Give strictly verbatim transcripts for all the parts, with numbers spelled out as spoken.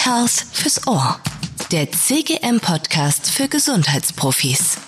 Health fürs Ohr. Der C G M-Podcast für Gesundheitsprofis.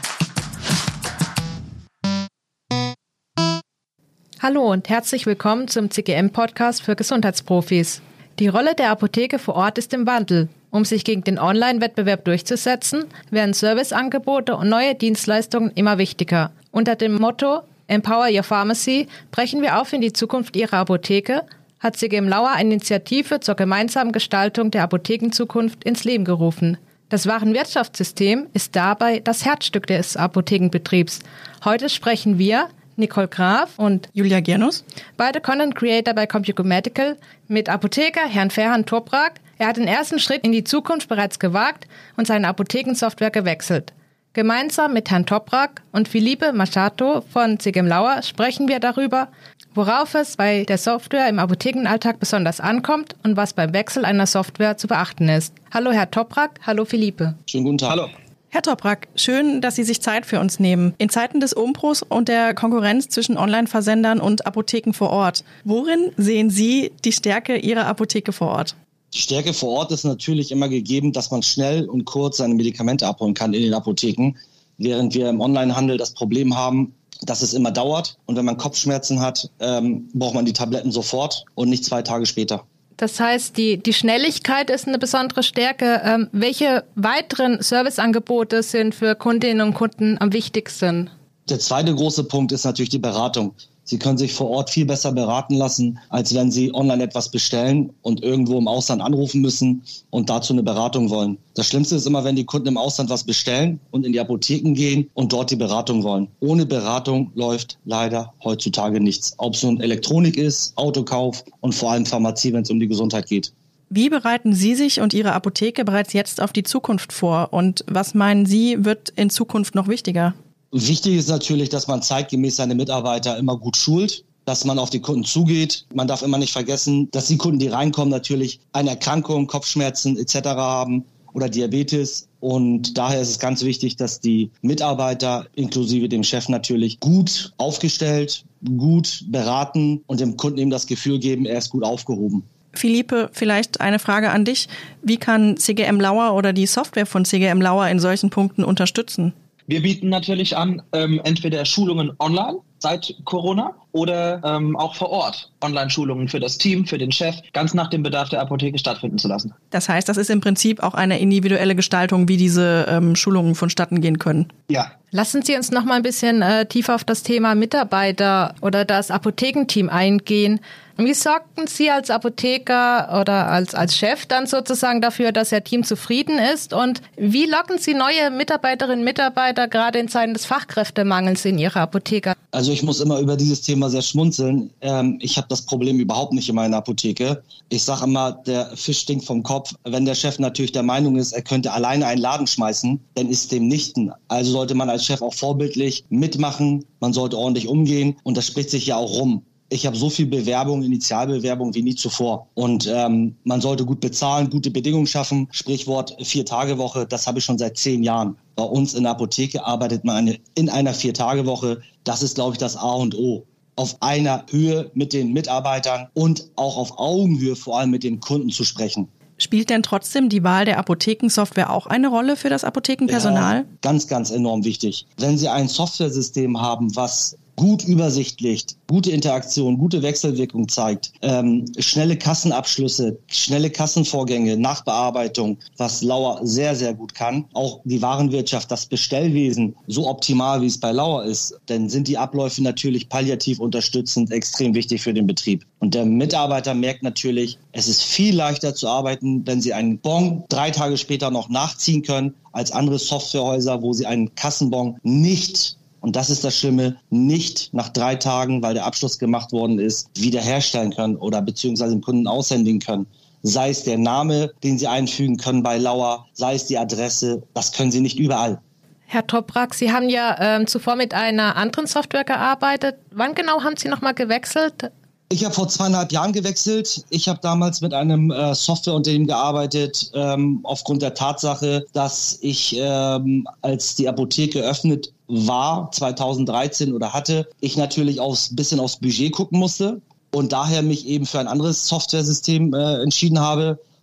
Hallo und herzlich willkommen zum C G M-Podcast für Gesundheitsprofis. Die Rolle der Apotheke vor Ort ist im Wandel. Um sich gegen den Online-Wettbewerb durchzusetzen, werden Serviceangebote und neue Dienstleistungen immer wichtiger. Unter dem Motto Empower Your Pharmacy brechen wir auf in die Zukunft Ihrer Apotheke, hat C G M Lauer eine Initiative zur gemeinsamen Gestaltung der Apothekenzukunft ins Leben gerufen. Das Warenwirtschaftssystem ist dabei das Herzstück des Apothekenbetriebs. Heute sprechen wir, Nicole Graf und Julia Gernus, beide Content Creator bei Compugo Medical, mit Apotheker Herrn Ferhan Toprak. Er hat den ersten Schritt in die Zukunft bereits gewagt und seine Apothekensoftware gewechselt. Gemeinsam mit Herrn Toprak und Felipe Machado von C G M Lauer sprechen wir darüber, worauf es bei der Software im Apothekenalltag besonders ankommt und was beim Wechsel einer Software zu beachten ist. Hallo Herr Toprak, hallo Felipe. Schönen guten Tag. Hallo. Herr Toprak, schön, dass Sie sich Zeit für uns nehmen. In Zeiten des Umbruchs und der Konkurrenz zwischen Online-Versendern und Apotheken vor Ort, worin sehen Sie die Stärke Ihrer Apotheke vor Ort? Die Stärke vor Ort ist natürlich immer gegeben, dass man schnell und kurz seine Medikamente abholen kann in den Apotheken, während wir im Onlinehandel das Problem haben, dass es immer dauert. Und wenn man Kopfschmerzen hat, ähm, braucht man die Tabletten sofort und nicht zwei Tage später. Das heißt, die, die Schnelligkeit ist eine besondere Stärke. Ähm, welche weiteren Serviceangebote sind für Kundinnen und Kunden am wichtigsten? Der zweite große Punkt ist natürlich die Beratung. Sie können sich vor Ort viel besser beraten lassen, als wenn Sie online etwas bestellen und irgendwo im Ausland anrufen müssen und dazu eine Beratung wollen. Das Schlimmste ist immer, wenn die Kunden im Ausland was bestellen und in die Apotheken gehen und dort die Beratung wollen. Ohne Beratung läuft leider heutzutage nichts. Ob es nun Elektronik ist, Autokauf und vor allem Pharmazie, wenn es um die Gesundheit geht. Wie bereiten Sie sich und Ihre Apotheke bereits jetzt auf die Zukunft vor? Und was meinen Sie, wird in Zukunft noch wichtiger? Wichtig ist natürlich, dass man zeitgemäß seine Mitarbeiter immer gut schult, dass man auf die Kunden zugeht. Man darf immer nicht vergessen, dass die Kunden, die reinkommen, natürlich eine Erkrankung, Kopfschmerzen et cetera haben oder Diabetes. Und daher ist es ganz wichtig, dass die Mitarbeiter, inklusive dem Chef natürlich, gut aufgestellt, gut beraten und dem Kunden eben das Gefühl geben, er ist gut aufgehoben. Felipe, vielleicht eine Frage an dich. Wie kann C G M Lauer oder die Software von C G M Lauer in solchen Punkten unterstützen? Wir bieten natürlich an, ähm, entweder Schulungen online seit Corona oder ähm, auch vor Ort Online-Schulungen für das Team, für den Chef, ganz nach dem Bedarf der Apotheke stattfinden zu lassen. Das heißt, das ist im Prinzip auch eine individuelle Gestaltung, wie diese ähm, Schulungen vonstatten gehen können. Ja. Lassen Sie uns noch mal ein bisschen äh, tiefer auf das Thema Mitarbeiter oder das Apothekenteam eingehen. Wie sorgten Sie als Apotheker oder als, als Chef dann sozusagen dafür, dass Ihr Team zufrieden ist? Und wie locken Sie neue Mitarbeiterinnen und Mitarbeiter gerade in Zeiten des Fachkräftemangels in Ihre Apotheke? Also ich muss immer über dieses Thema sehr schmunzeln. Ähm, ich habe das Problem überhaupt nicht in meiner Apotheke. Ich sage immer, der Fisch stinkt vom Kopf. Wenn der Chef natürlich der Meinung ist, er könnte alleine einen Laden schmeißen, dann ist dem nichten. Also sollte man als Chef auch vorbildlich mitmachen. Man sollte ordentlich umgehen und das spricht sich ja auch rum. Ich habe so viel Bewerbung, Initialbewerbung wie nie zuvor. Und ähm, man sollte gut bezahlen, gute Bedingungen schaffen. Sprichwort Vier-Tage-Woche, das habe ich schon seit zehn Jahren. Bei uns in der Apotheke arbeitet man eine, in einer Vier-Tage-Woche. Das ist, glaube ich, das A und O. Auf einer Höhe mit den Mitarbeitern und auch auf Augenhöhe vor allem mit den Kunden zu sprechen. Spielt denn trotzdem die Wahl der Apothekensoftware auch eine Rolle für das Apothekenpersonal? Ja, ganz, ganz enorm wichtig. Wenn Sie ein Softwaresystem haben, was gut übersichtlich, gute Interaktion, gute Wechselwirkung zeigt, ähm, schnelle Kassenabschlüsse, schnelle Kassenvorgänge, Nachbearbeitung, was Lauer sehr, sehr gut kann. Auch die Warenwirtschaft, das Bestellwesen so optimal, wie es bei Lauer ist, dann sind die Abläufe natürlich palliativ unterstützend extrem wichtig für den Betrieb. Und der Mitarbeiter merkt natürlich, es ist viel leichter zu arbeiten, wenn sie einen Bon drei Tage später noch nachziehen können, als andere Softwarehäuser, wo sie einen Kassenbon nicht, und das ist das Schlimme, nicht nach drei Tagen, weil der Abschluss gemacht worden ist, wiederherstellen können oder beziehungsweise dem Kunden aushändigen können. Sei es der Name, den Sie einfügen können bei Lauer, sei es die Adresse, das können Sie nicht überall. Herr Toprak, Sie haben ja ähm, zuvor mit einer anderen Software gearbeitet. Wann genau haben Sie nochmal gewechselt? Ich habe vor zweieinhalb Jahren gewechselt. Ich habe damals mit einem äh, Softwareunternehmen gearbeitet, ähm, aufgrund der Tatsache, dass ich, ähm, als die Apotheke eröffnet war, zweitausenddreizehn oder hatte, ich natürlich aufs bisschen aufs Budget gucken musste und daher mich eben für ein anderes Softwaresystem äh, entschieden habe,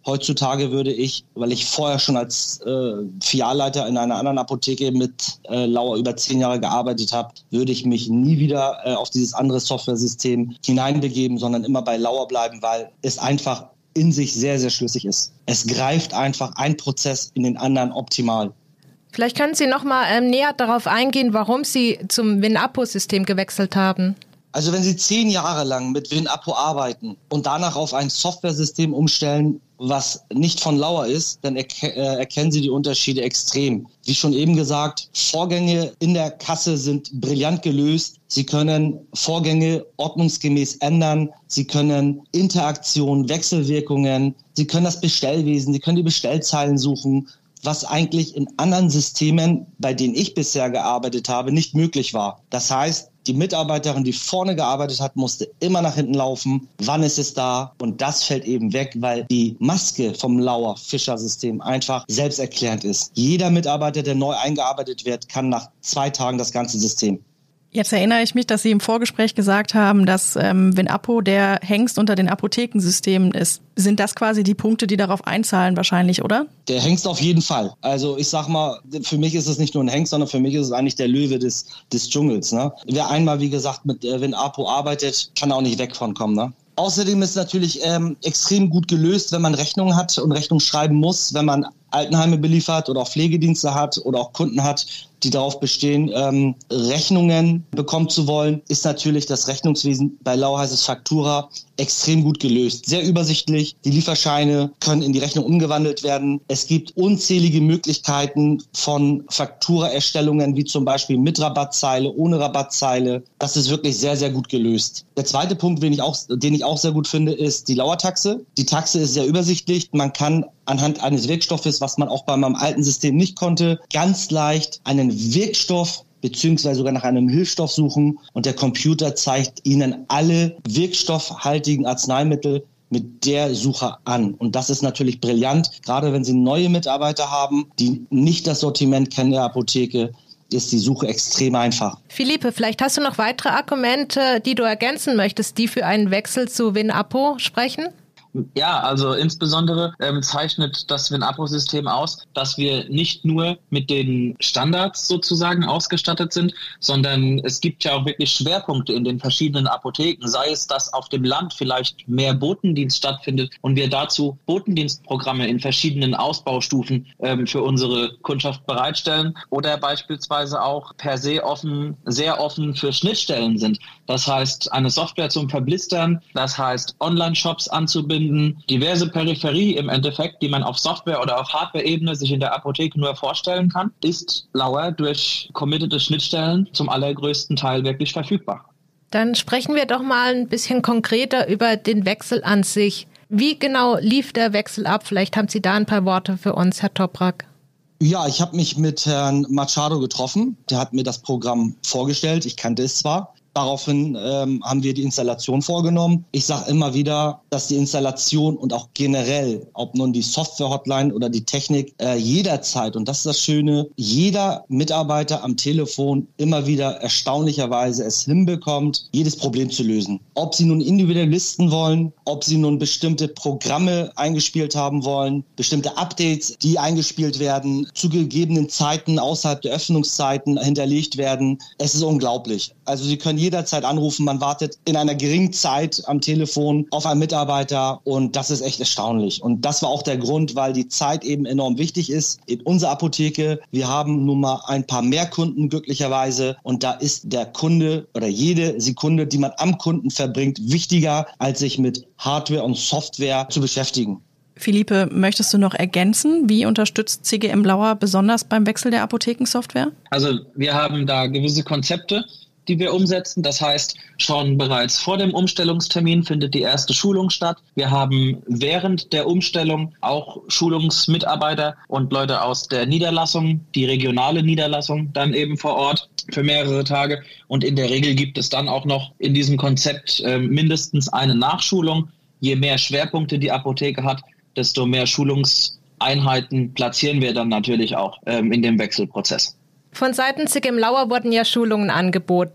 Heutzutage würde ich, weil ich vorher schon als äh, Filialleiter in einer anderen Apotheke mit äh, Lauer über zehn Jahre gearbeitet habe, würde ich mich nie wieder äh, auf dieses andere Software-System hineinbegeben, sondern immer bei Lauer bleiben, weil es einfach in sich sehr, sehr schlüssig ist. Es greift einfach ein Prozess in den anderen optimal. Vielleicht können Sie noch mal ähm, näher darauf eingehen, warum Sie zum WinApo-System gewechselt haben. Also wenn Sie zehn Jahre lang mit WinApo arbeiten und danach auf ein Software-System umstellen, was nicht von Lauer ist, dann erke- äh, erkennen Sie die Unterschiede extrem. Wie schon eben gesagt, Vorgänge in der Kasse sind brillant gelöst. Sie können Vorgänge ordnungsgemäß ändern. Sie können Interaktionen, Wechselwirkungen. Sie können das Bestellwesen, Sie können die Bestellzeilen suchen, was eigentlich in anderen Systemen, bei denen ich bisher gearbeitet habe, nicht möglich war. Das heißt, die Mitarbeiterin, die vorne gearbeitet hat, musste immer nach hinten laufen. Wann ist es da? Und das fällt eben weg, weil die Maske vom Lauer-Fischer-System einfach selbsterklärend ist. Jeder Mitarbeiter, der neu eingearbeitet wird, kann nach zwei Tagen das ganze System. Jetzt erinnere ich mich, dass Sie im Vorgespräch gesagt haben, dass ähm, WinApo der Hengst unter den Apothekensystemen ist. Sind das quasi die Punkte, die darauf einzahlen wahrscheinlich, oder? Der Hengst auf jeden Fall. Also ich sag mal, für mich ist es nicht nur ein Hengst, sondern für mich ist es eigentlich der Löwe des, des Dschungels. Ne? Wer einmal, wie gesagt, mit äh, WinApo arbeitet, kann auch nicht weg von kommen. Ne? Außerdem ist es natürlich ähm, extrem gut gelöst, wenn man Rechnungen hat und Rechnungen schreiben muss, wenn man Altenheime beliefert oder auch Pflegedienste hat oder auch Kunden hat, die darauf bestehen, ähm, Rechnungen bekommen zu wollen, ist natürlich das Rechnungswesen, bei Lauer heißt es Faktura, extrem gut gelöst. Sehr übersichtlich. Die Lieferscheine können in die Rechnung umgewandelt werden. Es gibt unzählige Möglichkeiten von Fakturaerstellungen, wie zum Beispiel mit Rabattzeile, ohne Rabattzeile. Das ist wirklich sehr, sehr gut gelöst. Der zweite Punkt, den ich auch, den ich auch sehr gut finde, ist die Lauer-Taxe. Die Taxe ist sehr übersichtlich. Man kann anhand eines Wirkstoffes, was man auch bei meinem alten System nicht konnte, ganz leicht einen Wirkstoff beziehungsweise sogar nach einem Hilfsstoff suchen und der Computer zeigt Ihnen alle wirkstoffhaltigen Arzneimittel mit der Suche an. Und das ist natürlich brillant, gerade wenn Sie neue Mitarbeiter haben, die nicht das Sortiment kennen der Apotheke, ist die Suche extrem einfach. Philippe, vielleicht hast du noch weitere Argumente, die du ergänzen möchtest, die für einen Wechsel zu WinApo sprechen? Ja, also insbesondere ähm, zeichnet das WinApo-System aus, dass wir nicht nur mit den Standards sozusagen ausgestattet sind, sondern es gibt ja auch wirklich Schwerpunkte in den verschiedenen Apotheken, sei es, dass auf dem Land vielleicht mehr Botendienst stattfindet und wir dazu Botendienstprogramme in verschiedenen Ausbaustufen ähm, für unsere Kundschaft bereitstellen oder beispielsweise auch per se offen, sehr offen für Schnittstellen sind. Das heißt, eine Software zum Verblistern, das heißt, Online-Shops anzubinden, diverse Peripherie im Endeffekt, die man auf Software- oder auf Hardware-Ebene sich in der Apotheke nur vorstellen kann, ist Lauer durch committete Schnittstellen zum allergrößten Teil wirklich verfügbar. Dann sprechen wir doch mal ein bisschen konkreter über den Wechsel an sich. Wie genau lief der Wechsel ab? Vielleicht haben Sie da ein paar Worte für uns, Herr Toprak. Ja, ich habe mich mit Herrn Machado getroffen. Der hat mir das Programm vorgestellt. Ich kannte es zwar. Daraufhin ähm, haben wir die Installation vorgenommen. Ich sage immer wieder, dass die Installation und auch generell, ob nun die Software-Hotline oder die Technik, äh, jederzeit, und das ist das Schöne, jeder Mitarbeiter am Telefon immer wieder erstaunlicherweise es hinbekommt, jedes Problem zu lösen. Ob sie nun individuell listen wollen, ob sie nun bestimmte Programme eingespielt haben wollen, bestimmte Updates, die eingespielt werden, zu gegebenen Zeiten außerhalb der Öffnungszeiten hinterlegt werden. Es ist unglaublich. Also Sie können jederzeit anrufen, man wartet in einer geringen Zeit am Telefon auf einen Mitarbeiter und das ist echt erstaunlich. Und das war auch der Grund, weil die Zeit eben enorm wichtig ist in unserer Apotheke. Wir haben nun mal ein paar mehr Kunden glücklicherweise und da ist der Kunde oder jede Sekunde, die man am Kunden verbringt, wichtiger, als sich mit Hardware und Software zu beschäftigen. Philippe, möchtest du noch ergänzen? Wie unterstützt C G M Lauer besonders beim Wechsel der Apothekensoftware? Also wir haben da gewisse Konzepte, die wir umsetzen. Das heißt, schon bereits vor dem Umstellungstermin findet die erste Schulung statt. Wir haben während der Umstellung auch Schulungsmitarbeiter und Leute aus der Niederlassung, die regionale Niederlassung dann eben vor Ort für mehrere Tage. Und in der Regel gibt es dann auch noch in diesem Konzept äh, mindestens eine Nachschulung. Je mehr Schwerpunkte die Apotheke hat, desto mehr Schulungseinheiten platzieren wir dann natürlich auch ähm, in dem Wechselprozess. Von Seiten C G M Lauer wurden ja Schulungen angeboten.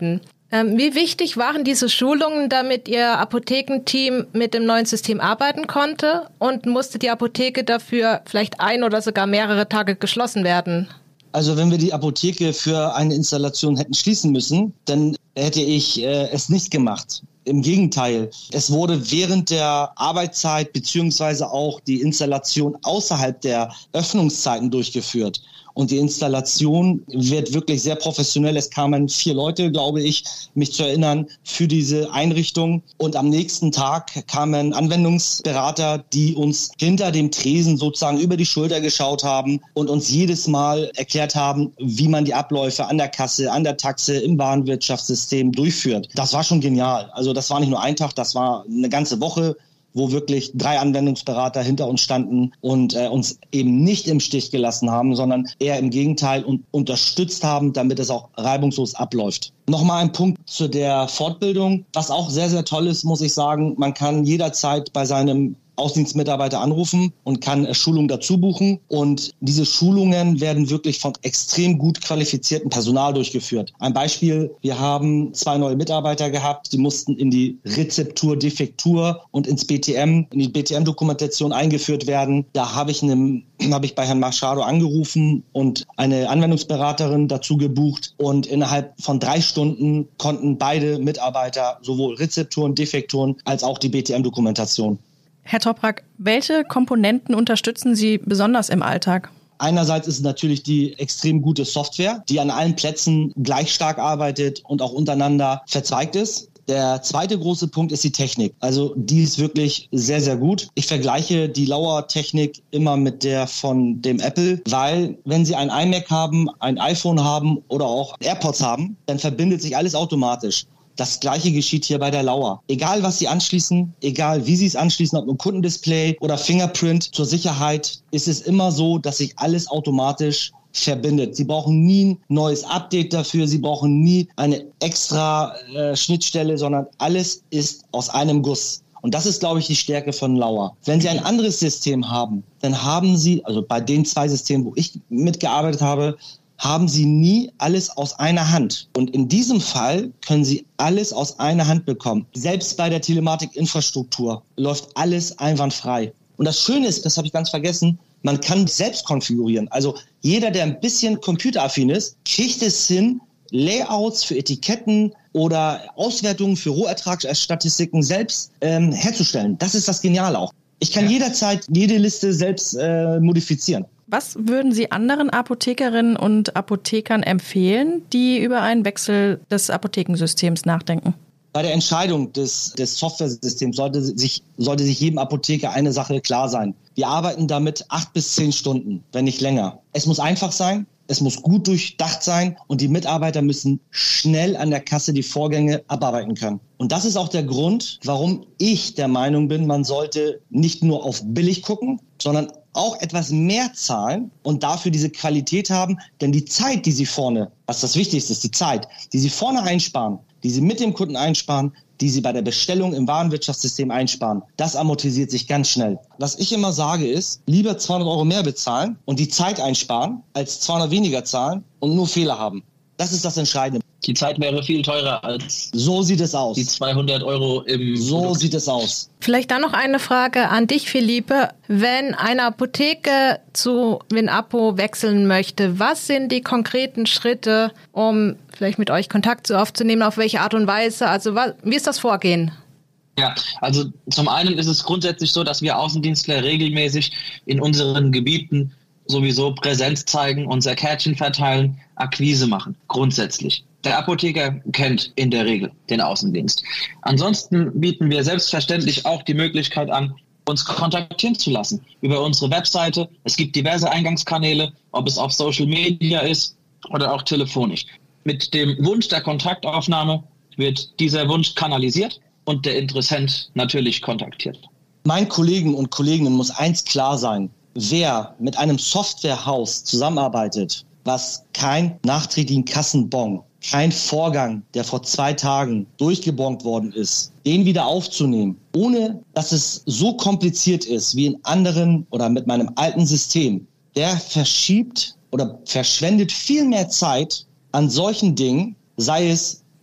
Ähm, wie wichtig waren diese Schulungen, damit Ihr Apothekenteam mit dem neuen System arbeiten konnte? Und musste die Apotheke dafür vielleicht ein oder sogar mehrere Tage geschlossen werden? Also wenn wir die Apotheke für eine Installation hätten schließen müssen, dann hätte ich äh, es nicht gemacht. Im Gegenteil, es wurde während der Arbeitszeit beziehungsweise auch die Installation außerhalb der Öffnungszeiten durchgeführt. Und die Installation wird wirklich sehr professionell. Es kamen vier Leute, glaube ich, mich zu erinnern, für diese Einrichtung. Und am nächsten Tag kamen Anwendungsberater, die uns hinter dem Tresen sozusagen über die Schulter geschaut haben und uns jedes Mal erklärt haben, wie man die Abläufe an der Kasse, an der Taxe, im Warenwirtschaftssystem durchführt. Das war schon genial. Also das war nicht nur ein Tag, das war eine ganze Woche, wo wirklich drei Anwendungsberater hinter uns standen und äh, uns eben nicht im Stich gelassen haben, sondern eher im Gegenteil und unterstützt haben, damit es auch reibungslos abläuft. Nochmal ein Punkt zu der Fortbildung, was auch sehr, sehr toll ist, muss ich sagen. Man kann jederzeit bei seinem Außendienstmitarbeiter anrufen und kann äh, Schulungen dazu buchen. Und diese Schulungen werden wirklich von extrem gut qualifiziertem Personal durchgeführt. Ein Beispiel, wir haben zwei neue Mitarbeiter gehabt, die mussten in die Rezeptur, Defektur und ins B T M, in die B T M-Dokumentation eingeführt werden. Da habe ich, eine, habe ich bei Herrn Machado angerufen und eine Anwendungsberaterin dazu gebucht. Und innerhalb von drei Stunden konnten beide Mitarbeiter sowohl Rezepturen, Defekturen als auch die B T M-Dokumentation. Herr Toprak, welche Komponenten unterstützen Sie besonders im Alltag? Einerseits ist es natürlich die extrem gute Software, die an allen Plätzen gleich stark arbeitet und auch untereinander verzweigt ist. Der zweite große Punkt ist die Technik. Also die ist wirklich sehr, sehr gut. Ich vergleiche die Lauer-Technik immer mit der von dem Apple, weil wenn Sie ein iMac haben, ein iPhone haben oder auch AirPods haben, dann verbindet sich alles automatisch. Das Gleiche geschieht hier bei der Lauer. Egal, was Sie anschließen, egal, wie Sie es anschließen, ob ein Kundendisplay oder Fingerprint, zur Sicherheit ist es immer so, dass sich alles automatisch verbindet. Sie brauchen nie ein neues Update dafür, Sie brauchen nie eine extra äh, Schnittstelle, sondern alles ist aus einem Guss. Und das ist, glaube ich, die Stärke von Lauer. Wenn Sie ein anderes System haben, dann haben Sie, also bei den zwei Systemen, wo ich mitgearbeitet habe, haben Sie nie alles aus einer Hand. Und in diesem Fall können Sie alles aus einer Hand bekommen. Selbst bei der Telematikinfrastruktur läuft alles einwandfrei. Und das Schöne ist, das habe ich ganz vergessen, man kann selbst konfigurieren. Also jeder, der ein bisschen computeraffin ist, kriegt es hin, Layouts für Etiketten oder Auswertungen für Rohertragsstatistiken selbst ähm, herzustellen. Das ist das Geniale auch. Ich kann ja. jederzeit jede Liste selbst äh, modifizieren. Was würden Sie anderen Apothekerinnen und Apothekern empfehlen, die über einen Wechsel des Apothekensystems nachdenken? Bei der Entscheidung des, des Softwaresystems sollte sich, sollte sich jedem Apotheker eine Sache klar sein. Wir arbeiten damit acht bis zehn Stunden, wenn nicht länger. Es muss einfach sein, es muss gut durchdacht sein und die Mitarbeiter müssen schnell an der Kasse die Vorgänge abarbeiten können. Und das ist auch der Grund, warum ich der Meinung bin, man sollte nicht nur auf billig gucken, sondern auch etwas mehr zahlen und dafür diese Qualität haben. Denn die Zeit, die Sie vorne, was das Wichtigste ist, die Zeit, die Sie vorne einsparen, die Sie mit dem Kunden einsparen, die Sie bei der Bestellung im Warenwirtschaftssystem einsparen, das amortisiert sich ganz schnell. Was ich immer sage ist, lieber zweihundert Euro mehr bezahlen und die Zeit einsparen, als zweihundert weniger zahlen und nur Fehler haben. Das ist das Entscheidende. Die Zeit wäre viel teurer als so sieht es aus. Die zweihundert Euro im So Produkt. sieht es aus. Vielleicht dann noch eine Frage an dich, Philippe. Wenn eine Apotheke zu WinApo wechseln möchte, was sind die konkreten Schritte, um vielleicht mit euch Kontakt aufzunehmen? Auf welche Art und Weise? Also was, wie ist das Vorgehen? Ja, also zum einen ist es grundsätzlich so, dass wir Außendienstler regelmäßig in unseren Gebieten sowieso Präsenz zeigen, unser Kärtchen verteilen, Akquise machen, grundsätzlich. Der Apotheker kennt in der Regel den Außendienst. Ansonsten bieten wir selbstverständlich auch die Möglichkeit an, uns kontaktieren zu lassen über unsere Webseite. Es gibt diverse Eingangskanäle, ob es auf Social Media ist oder auch telefonisch. Mit dem Wunsch der Kontaktaufnahme wird dieser Wunsch kanalisiert und der Interessent natürlich kontaktiert. Meinen Kollegen und Kolleginnen muss eins klar sein. Wer mit einem Softwarehaus zusammenarbeitet, was kein nachträglichen Kassenbon, kein Vorgang, der vor zwei Tagen durchgebongt worden ist, den wieder aufzunehmen, ohne dass es so kompliziert ist wie in anderen oder mit meinem alten System, der verschiebt oder verschwendet viel mehr Zeit an solchen Dingen, sei es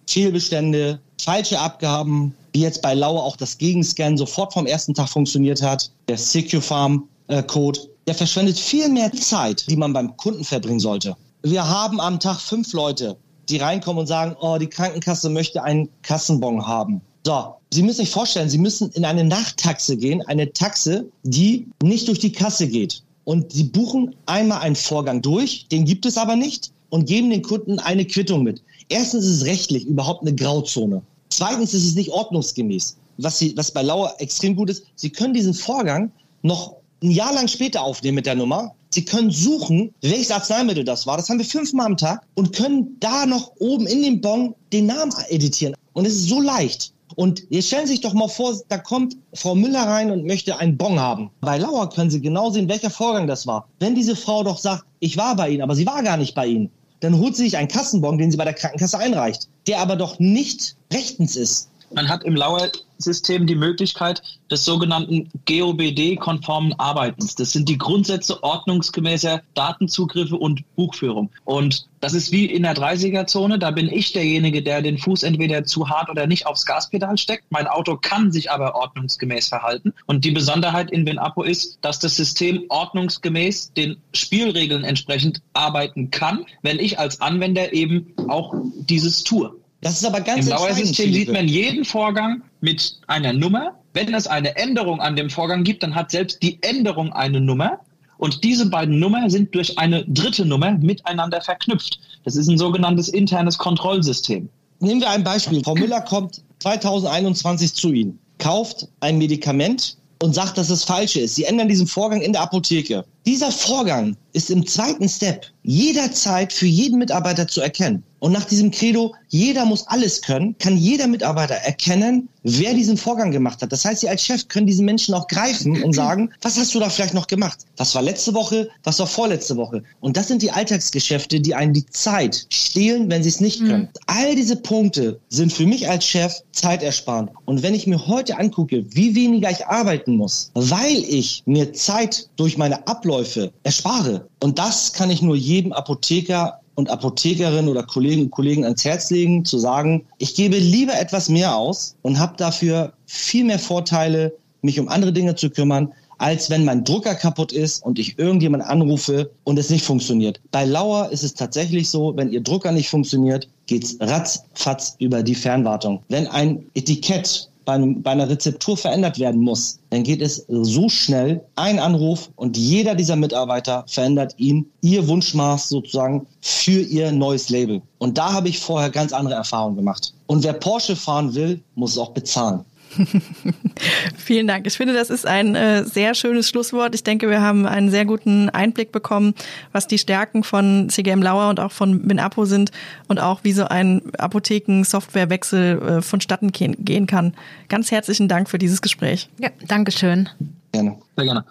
Fehlbestände, falsche Abgaben, wie jetzt bei Lauer auch das Gegenscannen sofort vom ersten Tag funktioniert hat, der Secufarm-Code, der verschwendet viel mehr Zeit, die man beim Kunden verbringen sollte. Wir haben am Tag fünf Leute, die reinkommen und sagen, oh, die Krankenkasse möchte einen Kassenbon haben. So, Sie müssen sich vorstellen, Sie müssen in eine Nachttaxe gehen, eine Taxe, die nicht durch die Kasse geht. Und Sie buchen einmal einen Vorgang durch, den gibt es aber nicht, und geben den Kunden eine Quittung mit. Erstens ist es rechtlich überhaupt eine Grauzone. Zweitens ist es nicht ordnungsgemäß. Was, Sie, was bei Lauer extrem gut ist, Sie können diesen Vorgang noch ein Jahr lang später aufnehmen mit der Nummer. Sie können suchen, welches Arzneimittel das war. Das haben wir fünfmal am Tag und können da noch oben in dem Bon den Namen editieren. Und es ist so leicht. Und jetzt stellen Sie sich doch mal vor, da kommt Frau Müller rein und möchte einen Bon haben. Bei Lauer können Sie genau sehen, welcher Vorgang das war. Wenn diese Frau doch sagt, ich war bei Ihnen, aber sie war gar nicht bei Ihnen, dann holt sie sich einen Kassenbon, den sie bei der Krankenkasse einreicht, der aber doch nicht rechtens ist. Man hat im Lauer-System die Möglichkeit des sogenannten G O B D-konformen Arbeitens. Das sind die Grundsätze ordnungsgemäßer Datenzugriffe und Buchführung. Und das ist wie in der dreißiger-Zone. Da bin ich derjenige, der den Fuß entweder zu hart oder nicht aufs Gaspedal steckt. Mein Auto kann sich aber ordnungsgemäß verhalten. Und die Besonderheit in WinAppo ist, dass das System ordnungsgemäß den Spielregeln entsprechend arbeiten kann, wenn ich als Anwender eben auch dieses tue. Das ist aber ganz Im Lauer-System sieht man jeden Vorgang mit einer Nummer. Wenn es eine Änderung an dem Vorgang gibt, dann hat selbst die Änderung eine Nummer. Und diese beiden Nummern sind durch eine dritte Nummer miteinander verknüpft. Das ist ein sogenanntes internes Kontrollsystem. Nehmen wir ein Beispiel. Frau Müller kommt zweitausendeinundzwanzig zu Ihnen, kauft ein Medikament und sagt, dass es falsch ist. Sie ändern diesen Vorgang in der Apotheke. Dieser Vorgang ist im zweiten Step jederzeit für jeden Mitarbeiter zu erkennen. Und nach diesem Credo, jeder muss alles können, kann jeder Mitarbeiter erkennen, wer diesen Vorgang gemacht hat. Das heißt, Sie als Chef können diesen Menschen auch greifen und sagen, was hast du da vielleicht noch gemacht? Was war letzte Woche? Was war vorletzte Woche? Und das sind die Alltagsgeschäfte, die einen die Zeit stehlen, wenn sie es nicht können. Mhm. All diese Punkte sind für mich als Chef zeitersparend. Und wenn ich mir heute angucke, wie weniger ich arbeiten muss, weil ich mir Zeit durch meine Abläufe erspare, und das kann ich nur jedem Apotheker und Apothekerin oder Kollegen und Kollegen ans Herz legen, zu sagen, ich gebe lieber etwas mehr aus und habe dafür viel mehr Vorteile, mich um andere Dinge zu kümmern, als wenn mein Drucker kaputt ist und ich irgendjemanden anrufe und es nicht funktioniert. Bei Lauer ist es tatsächlich so, wenn Ihr Drucker nicht funktioniert, geht's ratzfatz über die Fernwartung. Wenn ein Etikett bei, einem, bei einer Rezeptur verändert werden muss, dann geht es so schnell, ein Anruf und jeder dieser Mitarbeiter verändert Ihnen Ihr Wunschmaß sozusagen für Ihr neues Label. Und da habe ich vorher ganz andere Erfahrungen gemacht. Und wer Porsche fahren will, muss es auch bezahlen. Vielen Dank. Ich finde, das ist ein äh, sehr schönes Schlusswort. Ich denke, wir haben einen sehr guten Einblick bekommen, was die Stärken von C G M Lauer und auch von WinAppo sind und auch wie so ein Apotheken-Softwarewechsel äh, vonstatten gehen kann. Ganz herzlichen Dank für dieses Gespräch. Ja, Dankeschön. Gerne. Sehr gerne.